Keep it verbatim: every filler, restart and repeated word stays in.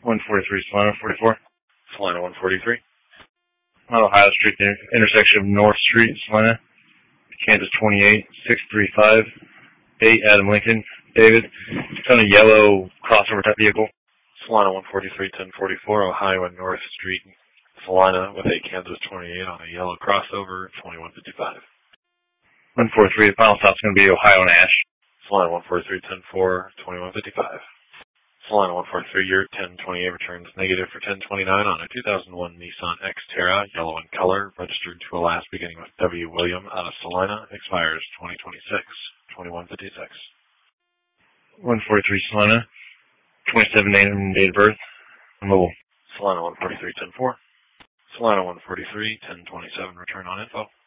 one forty-three, Salina, forty-four. Salina, one forty-three. On Ohio Street, the intersection of North Street, Salina, Kansas twenty-eight, six three five, eight, Adam Lincoln. David, it's on a yellow crossover type vehicle. Salina, one forty-three, ten forty-four, Ohio and North Street, Salina, with a Kansas twenty-eight on a yellow crossover, twenty-one fifty-five. one forty-three, the final stop's going to be Ohio and Ash. Salina, one forty-three, ten four, twenty-one fifty-five. Salina, one forty-three, year ten twenty-eight, returns negative for ten twenty-nine on a two thousand one Nissan Xterra, yellow in color, registered to a last beginning with W. William out of Salina, expires twenty twenty-six, twenty-one fifty-six. one forty-three, Salina, twenty-seven name, date of birth, mobile. Salina, one forty-three, ten four. Salina, one forty-three, ten twenty-seven, return on info.